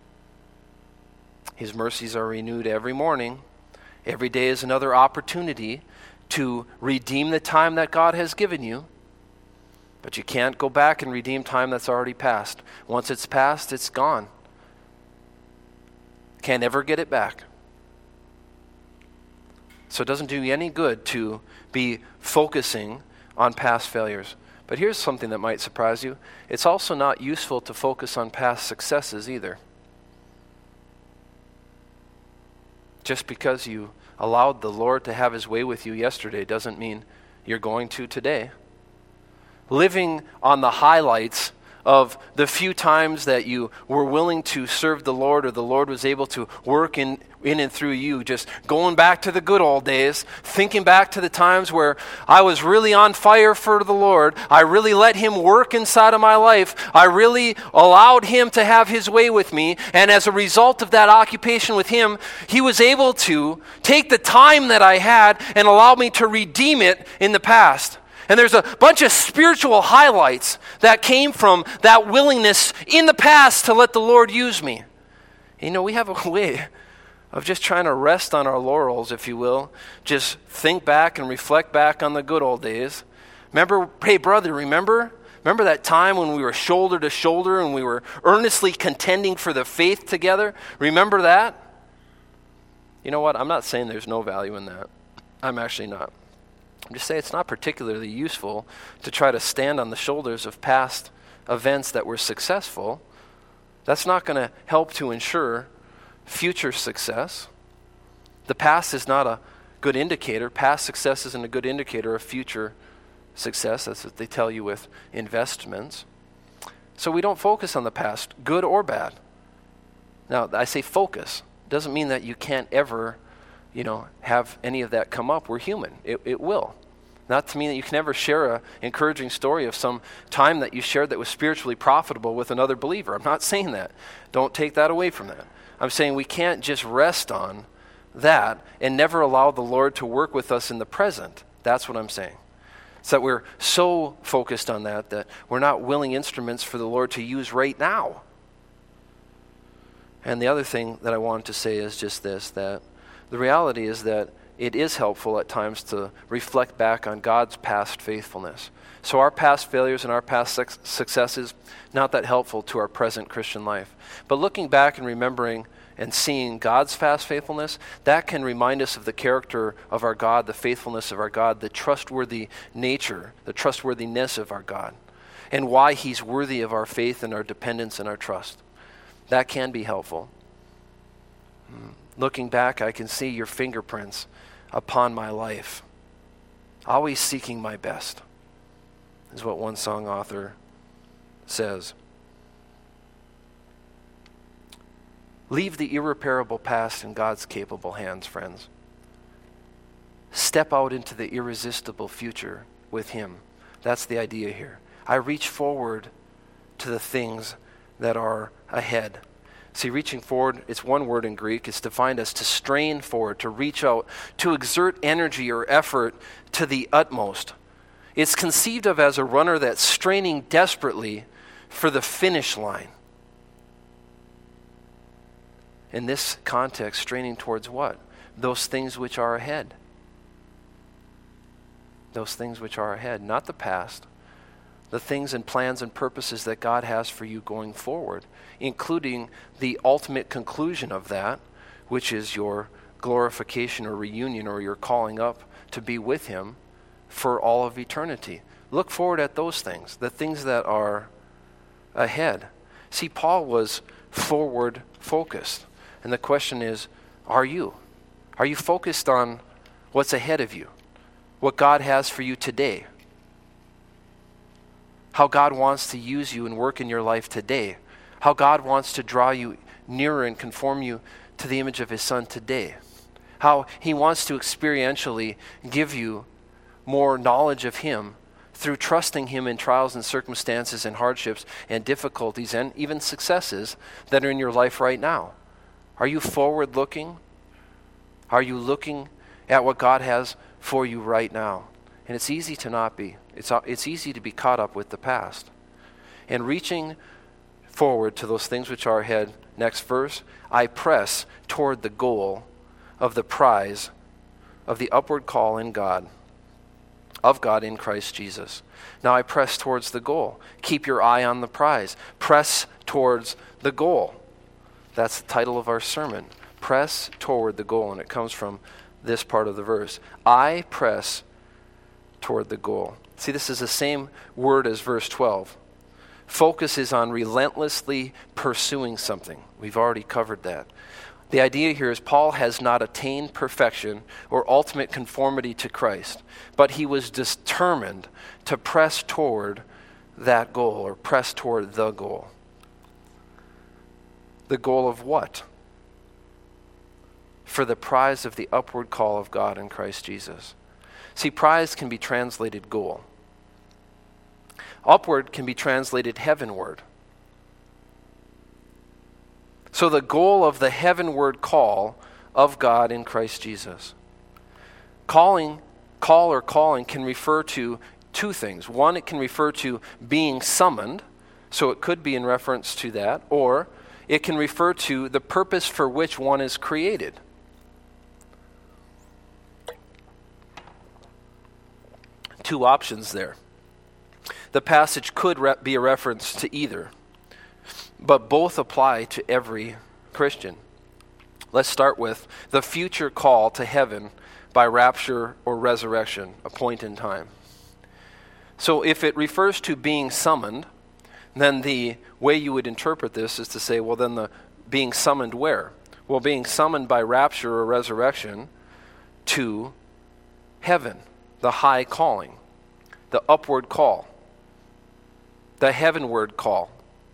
His mercies are renewed every morning. Every day is another opportunity to redeem the time that God has given you. But you can't go back and redeem time that's already passed. Once it's passed, it's gone. Can't ever get it back. So it doesn't do you any good to be focusing on past failures. But here's something that might surprise you. It's also not useful to focus on past successes either. Just because you allowed the Lord to have his way with you yesterday doesn't mean you're going to today. Living on the highlights of the few times that you were willing to serve the Lord, or the Lord was able to work in and through you, just going back to the good old days, thinking back to the times where I was really on fire for the Lord, I really let him work inside of my life, I really allowed him to have his way with me, and as a result of that occupation with him, he was able to take the time that I had and allow me to redeem it in the past. And there's a bunch of spiritual highlights that came from that willingness in the past to let the Lord use me. You know, we have a way of just trying to rest on our laurels, if you will. Just think back and reflect back on the good old days. Remember, hey brother, remember that time when we were shoulder to shoulder and we were earnestly contending for the faith together? Remember that? You know what? I'm not saying there's no value in that. I'm actually not. I'm just saying it's not particularly useful to try to stand on the shoulders of past events that were successful. That's not going to help to ensure future success. The past is not a good indicator. Past success isn't a good indicator of future success. That's what they tell you with investments. So we don't focus on the past, good or bad. Now, I say focus. It doesn't mean that you can't ever have any of that come up. We're human. It will. Not to mean that you can never share an encouraging story of some time that you shared that was spiritually profitable with another believer. I'm not saying that. Don't take that away from that. I'm saying we can't just rest on that and never allow the Lord to work with us in the present. That's what I'm saying. It's that we're so focused on that we're not willing instruments for the Lord to use right now. And the other thing that I wanted to say is just this, that the reality is that it is helpful at times to reflect back on God's past faithfulness. So our past failures and our past successes, not that helpful to our present Christian life. But looking back and remembering, and seeing God's past faithfulness, that can remind us of the character of our God, the faithfulness of our God, the trustworthy nature, the trustworthiness of our God, and why he's worthy of our faith and our dependence and our trust. That can be helpful. Looking back, I can see your fingerprints upon my life, always seeking my best, is what one song author says. Leave the irreparable past in God's capable hands, friends. Step out into the irresistible future with him. That's the idea here. I reach forward to the things that are ahead. See, reaching forward, it's one word in Greek. It's defined as to strain forward, to reach out, to exert energy or effort to the utmost. It's conceived of as a runner that's straining desperately for the finish line. In this context, straining towards what? Those things which are ahead. Those things which are ahead, not the past. The things and plans and purposes that God has for you going forward, including the ultimate conclusion of that, which is your glorification or reunion or your calling up to be with him for all of eternity. Look forward at those things, the things that are ahead. See, Paul was forward focused. And the question is, are you? Are you focused on what's ahead of you? What God has for you today? How God wants to use you and work in your life today? How God wants to draw you nearer and conform you to the image of his Son today? How he wants to experientially give you more knowledge of him through trusting him in trials and circumstances and hardships and difficulties and even successes that are in your life right now. Are you forward looking? Are you looking at what God has for you right now? And it's easy to not be. It's easy to be caught up with the past. And reaching forward to those things which are ahead, next verse, I press toward the goal of the prize of the upward call in God, of God in Christ Jesus. Now I press towards the goal. Keep your eye on the prize. Press towards the goal. That's the title of our sermon. Press toward the goal. And it comes from this part of the verse. I press toward the goal. See, this is the same word as verse 12. Focus is on relentlessly pursuing something. We've already covered that. The idea here is Paul has not attained perfection or ultimate conformity to Christ, but he was determined to press toward that goal or press toward the goal. The goal of what? For the prize of the upward call of God in Christ Jesus. See, prize can be translated goal. Upward can be translated heavenward. So the goal of the heavenward call of God in Christ Jesus. Call or calling can refer to two things. One, it can refer to being summoned, so it could be in reference to that, or it can refer to the purpose for which one is created. Two options there. The passage could be a reference to either, but both apply to every Christian. Let's start with the future call to heaven by rapture or resurrection, a point in time. So if it refers to being summoned, then the way you would interpret this is to say, well, then the being summoned where? Well, being summoned by rapture or resurrection to heaven, the high calling, the upward call, the heavenward call.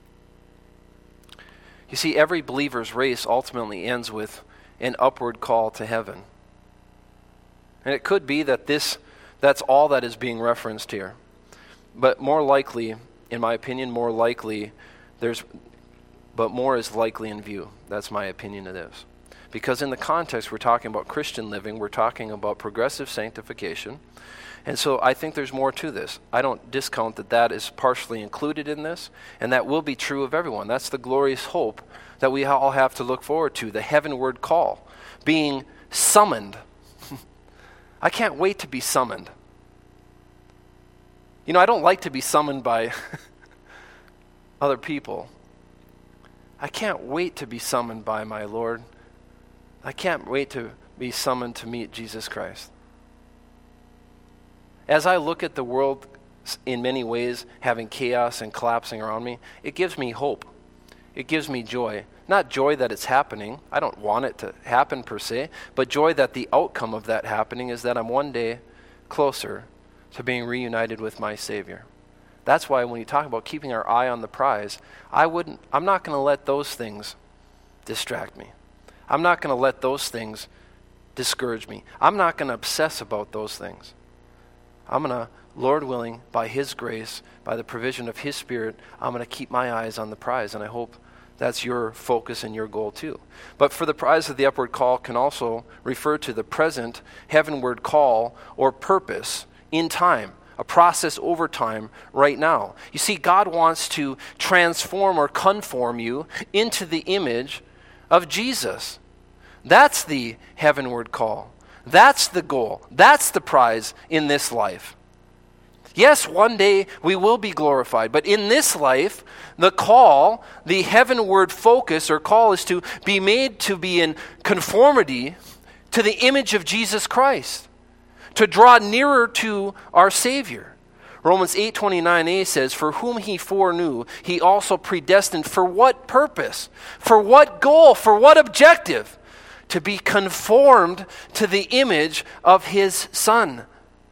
You see, every believer's race ultimately ends with an upward call to heaven. And it could be that that's all that is being referenced here. But more likely, in my opinion, more is likely in view. That's my opinion of this. Because in the context we're talking about Christian living, we're talking about progressive sanctification. And so I think there's more to this. I don't discount that is partially included in this, and that will be true of everyone. That's the glorious hope that we all have to look forward to, the heavenward call, being summoned. I can't wait to be summoned. You know, I don't like to be summoned by other people. I can't wait to be summoned by my Lord. I can't wait to be summoned to meet Jesus Christ. As I look at the world in many ways having chaos and collapsing around me, it gives me hope. It gives me joy. Not joy that it's happening. I don't want it to happen per se, but joy that the outcome of that happening is that I'm one day closer to being reunited with my Savior. That's why when you talk about keeping our eye on the prize, I'm not going to let those things distract me. I'm not going to let those things discourage me. I'm not going to obsess about those things. I'm going to, Lord willing, by His grace, by the provision of His Spirit, I'm going to keep my eyes on the prize, and I hope that's your focus and your goal too. But for the prize of the upward call can also refer to the present heavenward call or purpose in time, a process over time right now. You see, God wants to transform or conform you into the image of Jesus. That's the heavenward call. That's the goal. That's the prize in this life. Yes, one day we will be glorified, but in this life, the call, the heavenward focus or call is to be made to be in conformity to the image of Jesus Christ, to draw nearer to our Savior. Romans 8:29a says, "For whom He foreknew, He also predestined." For what purpose? For what goal? For what objective? To be conformed to the image of His Son.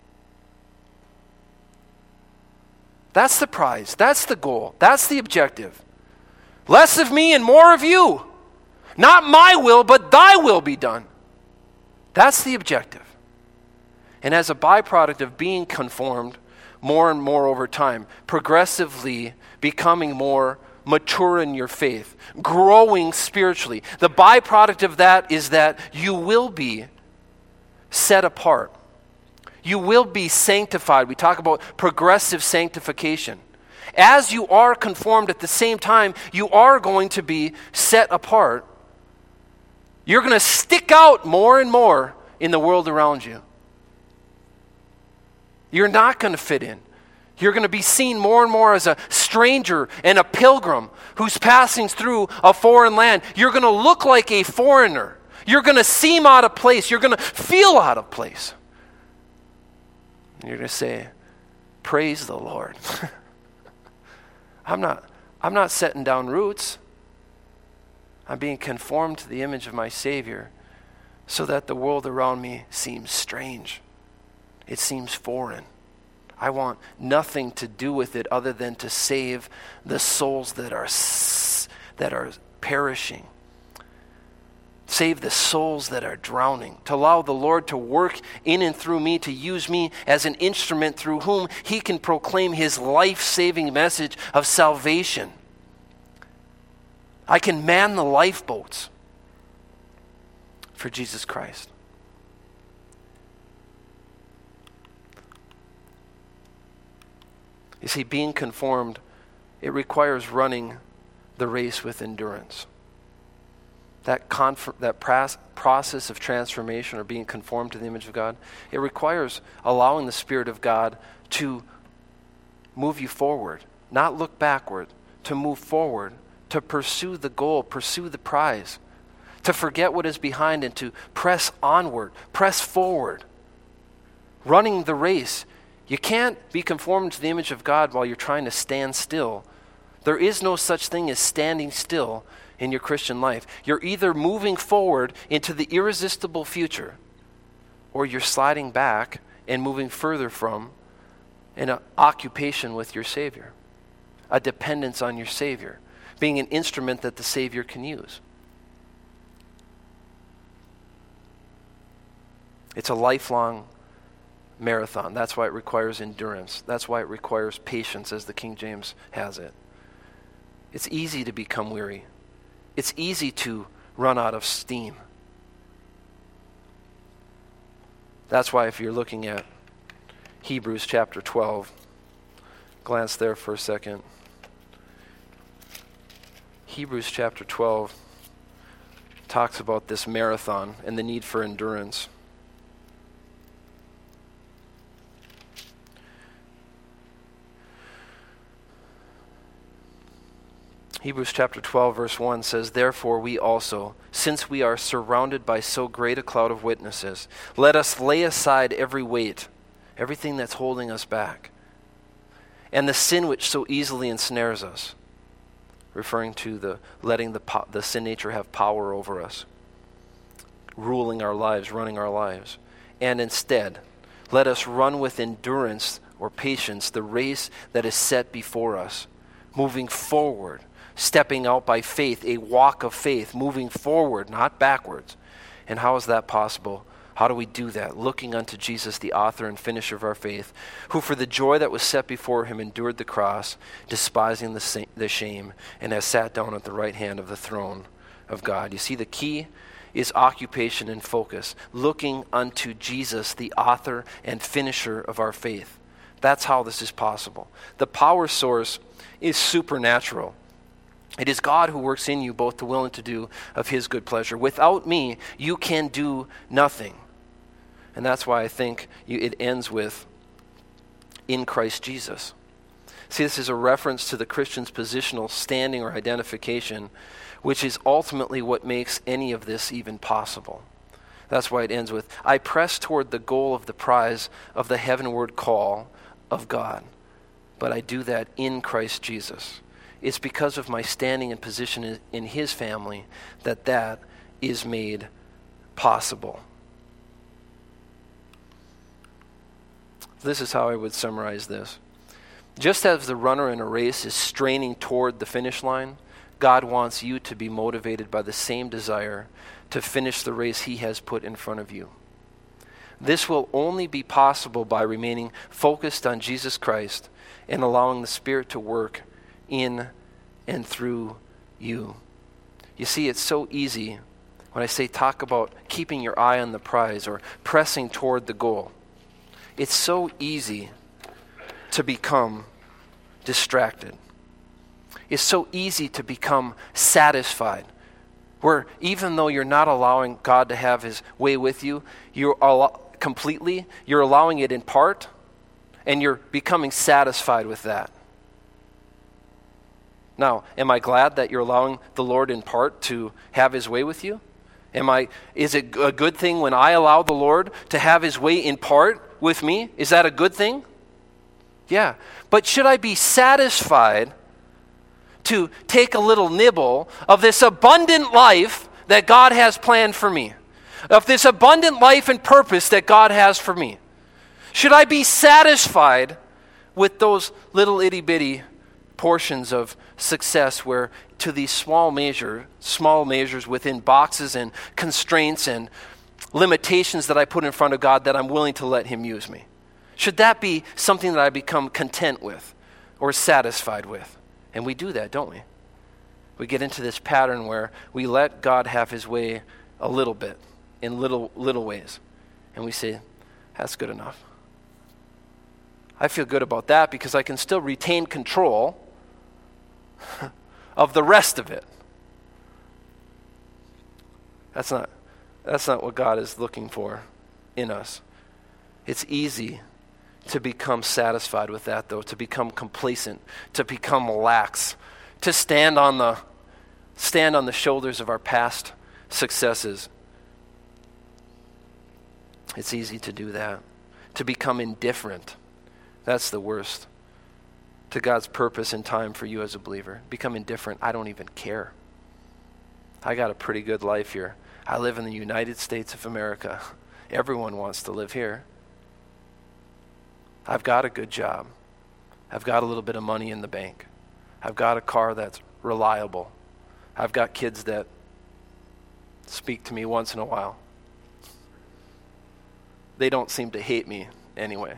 That's the prize. That's the goal. That's the objective. Less of me and more of you. Not my will, but thy will be done. That's the objective. And as a byproduct of being conformed more and more over time, progressively becoming more mature in your faith, growing spiritually, the byproduct of that is that you will be set apart. You will be sanctified. We talk about progressive sanctification. As you are conformed at the same time, you are going to be set apart. You're going to stick out more and more in the world around you. You're not going to fit in. You're going to be seen more and more as a stranger and a pilgrim who's passing through a foreign land. You're going to look like a foreigner. You're going to seem out of place. You're going to feel out of place. And you're going to say, "Praise the Lord." I'm not setting down roots. I'm being conformed to the image of my Savior so that the world around me seems strange. It seems foreign. I want nothing to do with it other than to save the souls that are perishing. Save the souls that are drowning. To allow the Lord to work in and through me, to use me as an instrument through whom He can proclaim His life-saving message of salvation. I can man the lifeboats for Jesus Christ. You see, being conformed, it requires running the race with endurance. That process of transformation or being conformed to the image of God, it requires allowing the Spirit of God to move you forward, not look backward, to move forward, to pursue the goal, pursue the prize, to forget what is behind and to press onward, press forward, running the race. You can't be conformed to the image of God while you're trying to stand still. There is no such thing as standing still in your Christian life. You're either moving forward into the irresistible future, or you're sliding back and moving further from an occupation with your Savior, a dependence on your Savior, being an instrument that the Savior can use. It's a lifelong marathon. That's why it requires endurance. That's why it requires patience, as the King James has it. It's easy to become weary. It's easy to run out of steam. That's why if you're looking at Hebrews chapter 12, glance there for a second. Hebrews chapter 12 talks about this marathon and the need for endurance. Hebrews chapter 12, verse 1 says, "Therefore we also, since we are surrounded by so great a cloud of witnesses, let us lay aside every weight, everything that's holding us back, and the sin which so easily ensnares us," referring to letting the sin nature have power over us, ruling our lives, running our lives. "And instead, let us run with endurance or patience the race that is set before us, moving forward, stepping out by faith, a walk of faith, moving forward, not backwards." And how is that possible? How do we do that? Looking unto Jesus, the author and finisher of our faith, who for the joy that was set before him endured the cross, despising the shame, and has sat down at the right hand of the throne of God. You see, the key is occupation and focus. Looking unto Jesus, the author and finisher of our faith. That's how this is possible. The power source is supernatural. It is God who works in you both to will and to do of his good pleasure. Without me, you can do nothing. And that's why I think it ends with, "in Christ Jesus." See, this is a reference to the Christian's positional standing or identification, which is ultimately what makes any of this even possible. That's why it ends with, "I press toward the goal of the prize of the heavenward call of God. But I do that in Christ Jesus." It's because of my standing and position in his family that is made possible. This is how I would summarize this. Just as the runner in a race is straining toward the finish line, God wants you to be motivated by the same desire to finish the race he has put in front of you. This will only be possible by remaining focused on Jesus Christ and allowing the Spirit to work in and through you. You see, it's so easy when I say talk about keeping your eye on the prize or pressing toward the goal. It's so easy to become distracted. It's so easy to become satisfied, where even though you're not allowing God to have his way with you, you're allowing it in part, and you're becoming satisfied with that. Now, am I glad that you're allowing the Lord in part to have his way with you? Is it a good thing when I allow the Lord to have his way in part with me? Is that a good thing? Yeah. But should I be satisfied to take a little nibble of this abundant life that God has planned for me? Of this abundant life and purpose that God has for me? Should I be satisfied with those little itty-bitty portions of success where to these small measures within boxes and constraints and limitations that I put in front of God that I'm willing to let him use me? Should that be something that I become content with or satisfied with? And we do that, don't we? We get into this pattern where we let God have his way a little bit, in little ways. And we say, that's good enough. I feel good about that because I can still retain control of the rest of it. That's not what God is looking for in us. It's easy to become satisfied with that, though, to become complacent, to become lax, to stand on the shoulders of our past successes. It's easy to do that. To become indifferent. That's the worst. To God's purpose and time for you as a believer. Become indifferent. I don't even care. I got a pretty good life here. I live in the United States of America. Everyone wants to live here. I've got a good job. I've got a little bit of money in the bank. I've got a car that's reliable. I've got kids that speak to me once in a while. They don't seem to hate me anyway.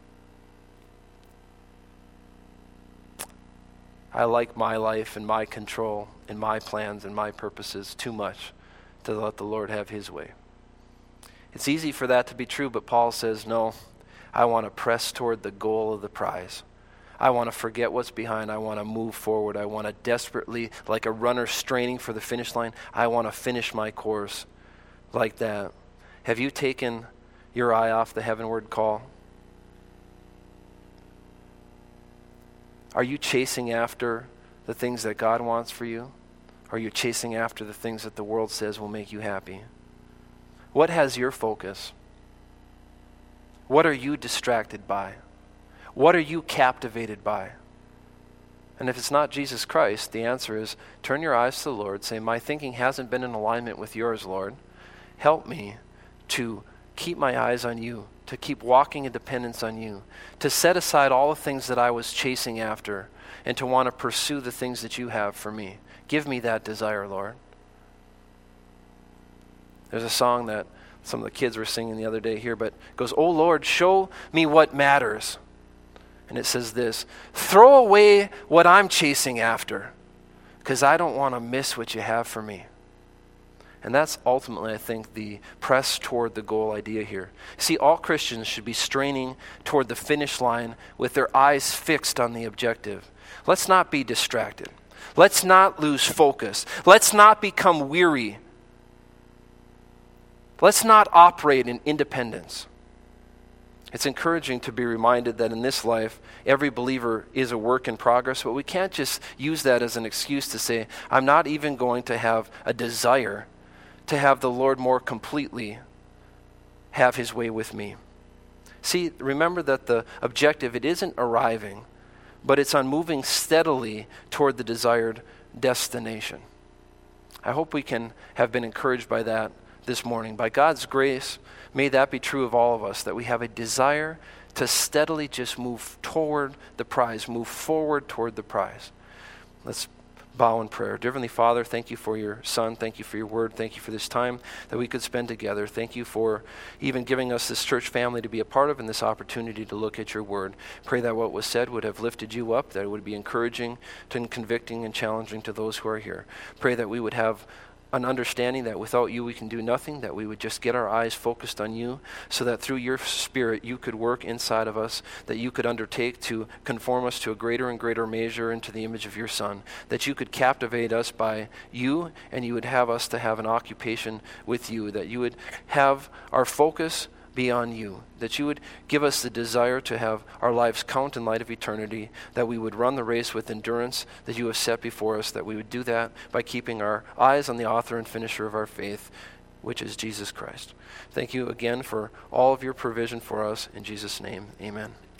I like my life and my control and my plans and my purposes too much to let the Lord have his way. It's easy for that to be true, but Paul says, no, I want to press toward the goal of the prize. I want to forget what's behind. I want to move forward. I want to desperately, like a runner straining for the finish line, I want to finish my course like that. Have you taken your eye off the heavenward call? Are you chasing after the things that God wants for you? Or are you chasing after the things that the world says will make you happy? What has your focus? What are you distracted by? What are you captivated by? And if it's not Jesus Christ, the answer is turn your eyes to the Lord. Say, my thinking hasn't been in alignment with yours, Lord. Help me to keep my eyes on you, to keep walking in dependence on you, to set aside all the things that I was chasing after, and to want to pursue the things that you have for me. Give me that desire, Lord. There's a song that some of the kids were singing the other day here, but it goes, "Oh Lord, show me what matters." And it says this, throw away what I'm chasing after, because I don't want to miss what you have for me. And that's ultimately, I think, the press toward the goal idea here. See, all Christians should be straining toward the finish line with their eyes fixed on the objective. Let's not be distracted. Let's not lose focus. Let's not become weary. Let's not operate in independence. It's encouraging to be reminded that in this life, every believer is a work in progress, but we can't just use that as an excuse to say, I'm not even going to have a desire to have the Lord more completely have his way with me. See, remember that the objective, it isn't arriving, but it's on moving steadily toward the desired destination. I hope we can have been encouraged by that this morning. By God's grace, may that be true of all of us, that we have a desire to steadily just move toward the prize, move forward toward the prize. Let's bow in prayer. Dear Heavenly Father, thank you for your Son. Thank you for your word. Thank you for this time that we could spend together. Thank you for even giving us this church family to be a part of and this opportunity to look at your word. Pray that what was said would have lifted you up, that it would be encouraging and convicting and challenging to those who are here. Pray that we would have an understanding that without you we can do nothing, that we would just get our eyes focused on you, so that through your Spirit you could work inside of us, that you could undertake to conform us to a greater and greater measure into the image of your Son, that you could captivate us by you, and you would have us to have an occupation with you, that you would have our focus be on you, that you would give us the desire to have our lives count in light of eternity, that we would run the race with endurance that you have set before us, that we would do that by keeping our eyes on the author and finisher of our faith, which is Jesus Christ. Thank you again for all of your provision for us. In Jesus' name, amen.